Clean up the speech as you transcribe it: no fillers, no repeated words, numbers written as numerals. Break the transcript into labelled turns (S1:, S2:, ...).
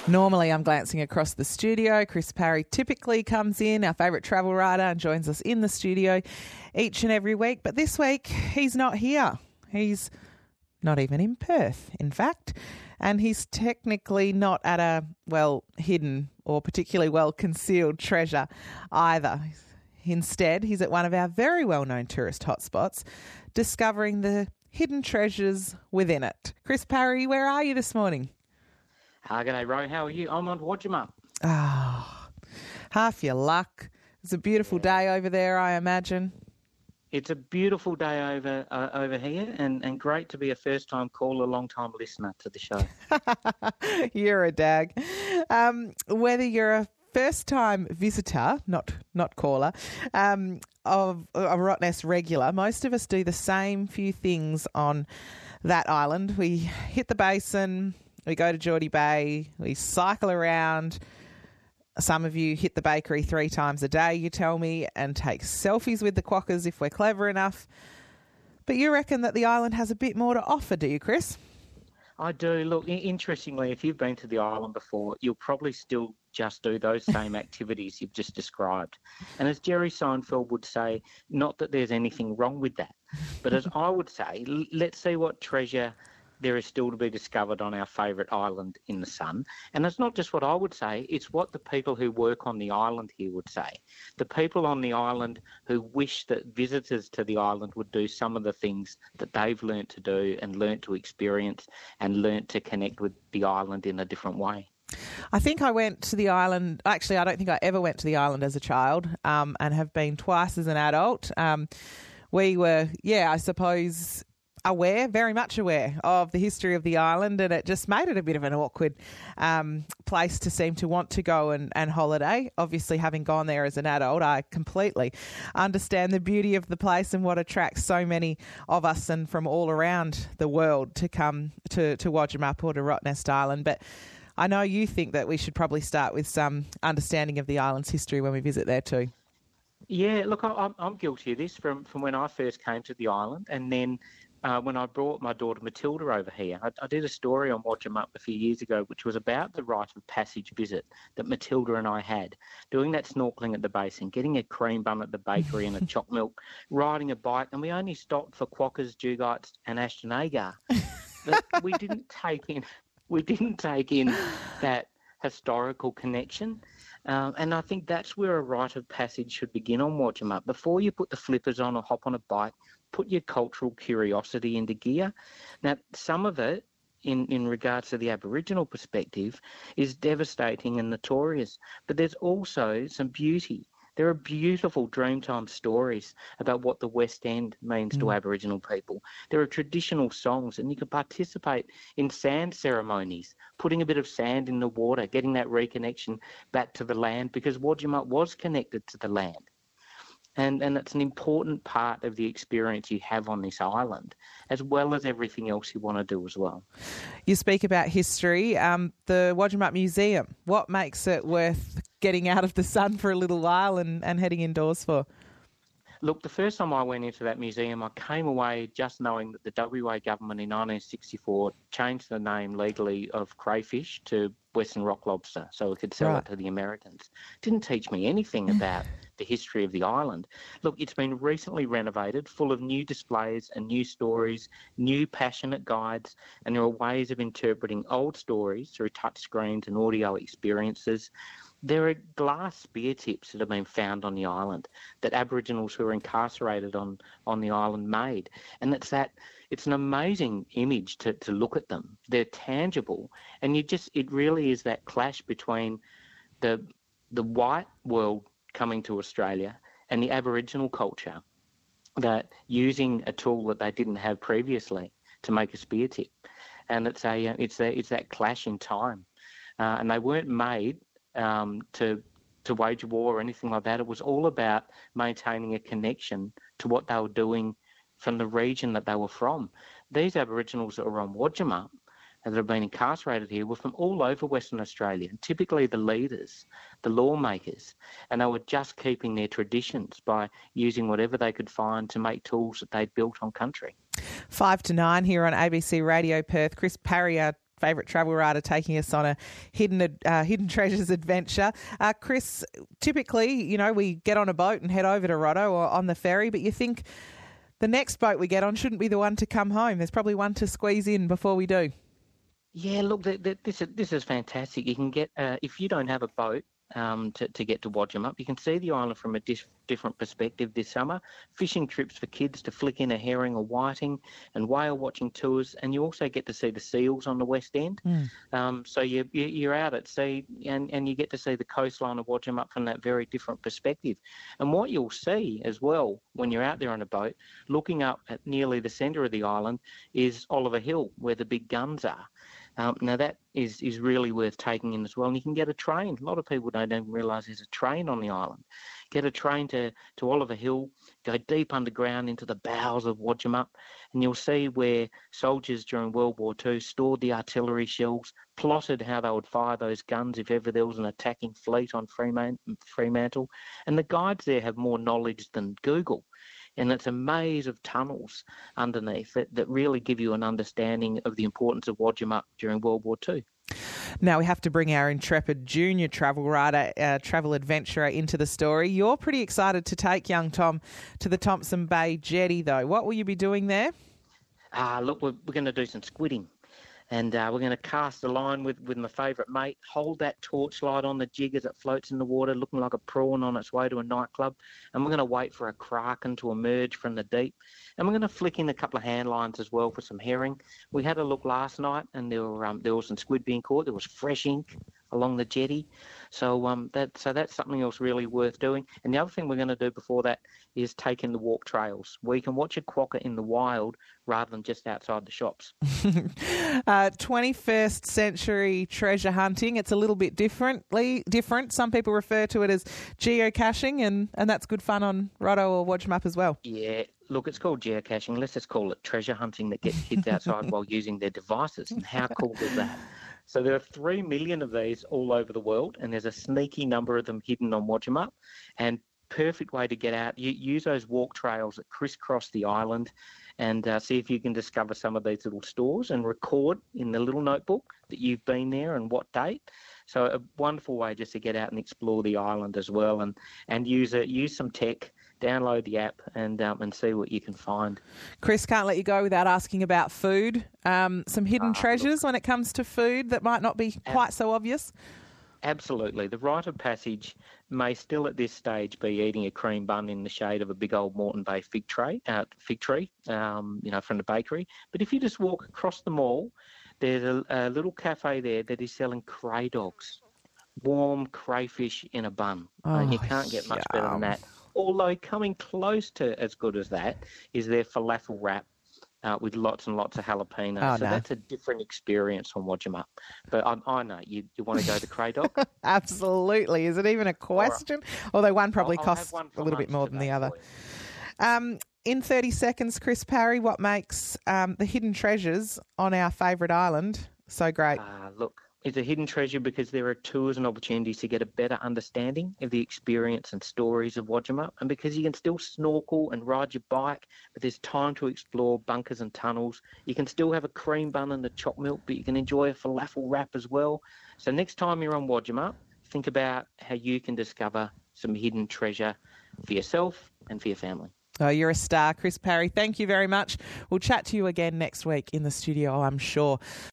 S1: Normally, I'm glancing across the studio. Chris Parry typically comes in, our favourite travel writer, and joins us in the studio each and every week. But this week, he's not here. He's not even in Perth, in fact. And he's technically not at a, hidden or particularly well-concealed treasure either. Instead, he's at one of our very well-known tourist hotspots, discovering the hidden treasures within it. Chris Parry, where are you this morning?
S2: G'day, Ro. How are you? I'm on Wodjuma.
S1: Oh, half your luck. It's a beautiful day over there, I imagine.
S2: It's a beautiful day over here, and great to be a first-time caller, long-time listener to the show.
S1: You're a dag. Whether you're a first-time visitor, not caller, of a Rottnest regular, most of us do the same few things on that island. We hit the basin. We go to Geordie Bay, we cycle around. Some of you hit the bakery 3 times a day, you tell me, and take selfies with the quokkas if we're clever enough. But you reckon that the island has a bit more to offer, do you, Chris?
S2: I do. Look, interestingly, if you've been to the island before, you'll probably still just do those same activities you've just described. And as Jerry Seinfeld would say, not that there's anything wrong with that, but as I would say, let's see what treasure there is still to be discovered on our favourite island in the sun. And it's not just what I would say, it's what the people who work on the island here would say. The people on the island who wish that visitors to the island would do some of the things that they've learnt to do and learnt to experience and learnt to connect with the island in a different way.
S1: I think I went to the island. Actually, I don't think I ever went to the island as a child, and have been twice as an adult. We were, I suppose, very much aware of the history of the island, and it just made it a bit of an awkward place to seem to want to go and holiday. Obviously, having gone there as an adult, I completely understand the beauty of the place and what attracts so many of us and from all around the world to come to Wodjuma or to Rottnest Island. But I know you think that we should probably start with some understanding of the island's history when we visit there too.
S2: Yeah, look, I'm guilty of this from when I first came to the island, and then when I brought my daughter Matilda over here. I did a story on Wodjuma a few years ago, which was about the rite of passage visit that Matilda and I had, doing that snorkelling at the basin, getting a cream bun at the bakery and a choc milk, riding a bike, and we only stopped for quokkas, dugeites and Ashton Agar. But we didn't take in that historical connection. And I think that's where a rite of passage should begin on Wodjuma. Before you put the flippers on or hop on a bike, put your cultural curiosity into gear. Now, some of it, in regards to the Aboriginal perspective, is devastating and notorious, but there's also some beauty. There are beautiful Dreamtime stories about what the West End means to Aboriginal people. There are traditional songs, and you can participate in sand ceremonies, putting a bit of sand in the water, getting that reconnection back to the land, because Wodjuma was connected to the land. And it's an important part of the experience you have on this island, as well as everything else you want to do as well.
S1: You speak about history. The Wodjuma Museum, what makes it worth getting out of the sun for a little while and heading indoors for?
S2: Look, the first time I went into that museum, I came away just knowing that the WA government in 1964 changed the name legally of crayfish to Western rock lobster so it could sell it to the Americans. Didn't teach me anything about the history of the island. Look, it's been recently renovated, full of new displays and new stories, new passionate guides, and there are ways of interpreting old stories through touchscreens and audio experiences. There are glass spear tips that have been found on the island that Aboriginals who are incarcerated on the island made. And it's an amazing image to look at them. They're tangible. And it really is that clash between the white world coming to Australia and the Aboriginal culture, that using a tool that they didn't have previously to make a spear tip. And it's that clash in time. And they weren't made to wage a war or anything like that. It was all about maintaining a connection to what they were doing from the region that they were from. These Aboriginals that were on Wodjuma that have been incarcerated here were from all over Western Australia, and typically the leaders, the lawmakers, and they were just keeping their traditions by using whatever they could find to make tools that they'd built on country.
S1: 5 to 9 here on ABC Radio Perth. Chris Parry, our favourite travel writer, taking us on a hidden treasures adventure. Chris, typically, we get on a boat and head over to Roto or on the ferry, but you think the next boat we get on shouldn't be the one to come home. There's probably one to squeeze in before we do.
S2: Yeah, look, this is fantastic. You can get, if you don't have a boat to get to Wodgem Up, you can see the island from a different perspective this summer. Fishing trips for kids to flick in a herring or whiting, and whale watching tours, and you also get to see the seals on the west end. So you're out at sea, and you get to see the coastline of Wodgem Up from that very different perspective. And what you'll see as well when you're out there on a boat, looking up at nearly the centre of the island, is Oliver Hill, where the big guns are. Now that is really worth taking in as well. And you can get a train. A lot of people don't even realise there's a train on the island. Get a train to Oliver Hill, go deep underground into the bowels of Wodgem Up, and you'll see where soldiers during World War II stored the artillery shells, plotted how they would fire those guns if ever there was an attacking fleet on Fremantle. And the guides there have more knowledge than Google. And it's a maze of tunnels underneath that really give you an understanding of the importance of Wodgem Up during World War II.
S1: Now we have to bring our intrepid junior travel writer, travel adventurer into the story. You're pretty excited to take young Tom to the Thompson Bay Jetty, though. What will you be doing there?
S2: Look, we're going to do some squidding. And we're going to cast a line with my favourite mate, hold that torchlight on the jig as it floats in the water, looking like a prawn on its way to a nightclub. And we're going to wait for a kraken to emerge from the deep. And we're going to flick in a couple of hand lines as well for some herring. We had a look last night, and there was some squid being caught. There was fresh ink along the jetty. So that's something else really worth doing. And the other thing we're going to do before that is take in the walk trails, where you can watch a quokka in the wild rather than just outside the shops.
S1: 21st century treasure hunting. It's a little bit different. Some people refer to it as geocaching, and that's good fun on Roto or Wodgem Up as well.
S2: Yeah. Look, it's called geocaching. Let's just call it treasure hunting that gets kids outside while using their devices. And how cool is that? So there are 3 million of these all over the world, and there's a sneaky number of them hidden on Wodgem Up. And perfect way to get out, you use those walk trails that crisscross the island, and see if you can discover some of these little stores and record in the little notebook that you've been there and what date. So a wonderful way just to get out and explore the island as well, and use some tech. Download the app and see what you can find.
S1: Chris, can't let you go without asking about food. Some hidden treasures when it comes to food that might not be quite so obvious.
S2: Absolutely. The rite of passage may still at this stage be eating a cream bun in the shade of a big old Moreton Bay fig tree, from the bakery. But if you just walk across the mall, there's a little cafe there that is selling cray dogs, warm crayfish in a bun. And you can't get much better than that. Although coming close to as good as that is their falafel wrap with lots and lots of jalapeno. That's a different experience on Wodgem Up. But I know, you want to go to Cray Dog?
S1: Absolutely. Is it even a question? Right. Although one probably costs a little bit more than the other. In 30 seconds, Chris Parry, what makes the hidden treasures on our favourite island so great?
S2: Look, it's a hidden treasure because there are tours and opportunities to get a better understanding of the experience and stories of Wodgem Up, and because you can still snorkel and ride your bike, but there's time to explore bunkers and tunnels. You can still have a cream bun and a chopped milk, but you can enjoy a falafel wrap as well. So next time you're on Wodgem Up, think about how you can discover some hidden treasure for yourself and for your family.
S1: Oh, you're a star, Chris Parry. Thank you very much. We'll chat to you again next week in the studio, I'm sure.